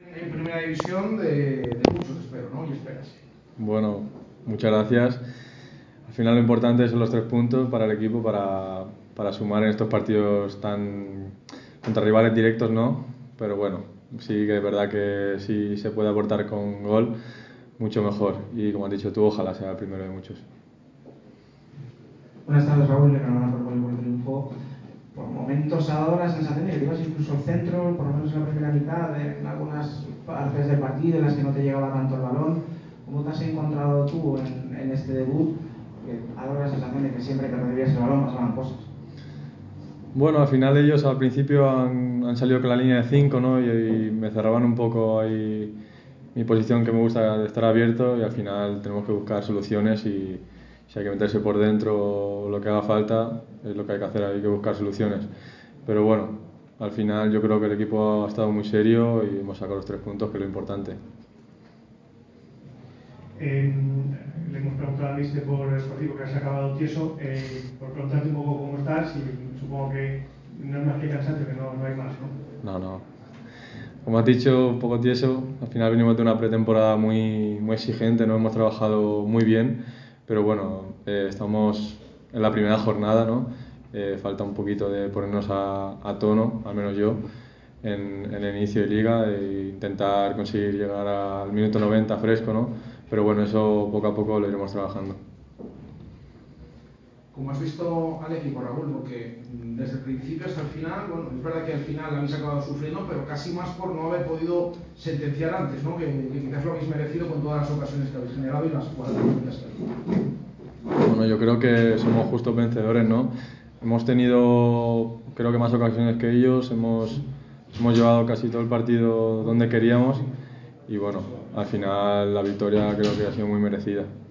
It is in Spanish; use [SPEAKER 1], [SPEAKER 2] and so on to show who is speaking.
[SPEAKER 1] En primera división de muchos, espero, ¿no? Y esperas.
[SPEAKER 2] Bueno, muchas gracias. Al final lo importante son los 3 puntos para el equipo, para sumar en estos partidos contra rivales directos, ¿no? Pero bueno, sí que es verdad que si se puede aportar con gol, mucho mejor. Y como has dicho tú, ojalá sea el primero de muchos.
[SPEAKER 3] Buenas tardes, Raúl, enhorabuena por el triunfo. Por momentos ha dado la sensación de que te ibas incluso al centro, por lo menos en la primera mitad, en algunas partes del partido en las que no te llegaba tanto el balón. ¿Cómo te has encontrado tú en este debut? Que ha dado la sensación de que siempre que recibías el balón pasaban cosas.
[SPEAKER 2] Bueno, al final ellos al principio han salido con la línea de 5, ¿no? Y me cerraban un poco ahí mi posición, que me gusta de estar abierto, y al final tenemos que buscar soluciones, y si hay que meterse por dentro lo que haga falta es lo que hay que hacer, hay que buscar soluciones. Pero bueno, al final yo creo que el equipo ha estado muy serio y hemos sacado los 3 puntos, que es lo importante.
[SPEAKER 4] Le hemos preguntado al míster por ti, porque has acabado tieso, por preguntarte un poco cómo estás, y supongo que no es más que cansancio, que no hay más, ¿no?
[SPEAKER 2] No. Como has dicho, un poco tieso. Al final venimos de una pretemporada muy exigente, no hemos trabajado muy bien, pero bueno, estamos en la primera jornada, ¿no? Falta un poquito de ponernos a tono, al menos yo, en el inicio de liga, e intentar conseguir llegar al minuto 90 fresco, ¿no? Pero bueno, eso poco a poco lo iremos trabajando.
[SPEAKER 1] ¿Cómo has visto al equipo, Raúl? Porque desde el principio hasta el final, bueno, es verdad que al final habéis acabado sufriendo, pero casi más por no haber podido sentenciar antes, ¿no? Que quizás lo habéis merecido con todas las ocasiones que habéis generado y las jugadas que habéis.
[SPEAKER 2] Bueno, yo creo que somos justos vencedores, ¿no? Hemos tenido, creo que más ocasiones que ellos, hemos llevado casi todo el partido donde queríamos, y bueno, al final la victoria creo que ha sido muy merecida.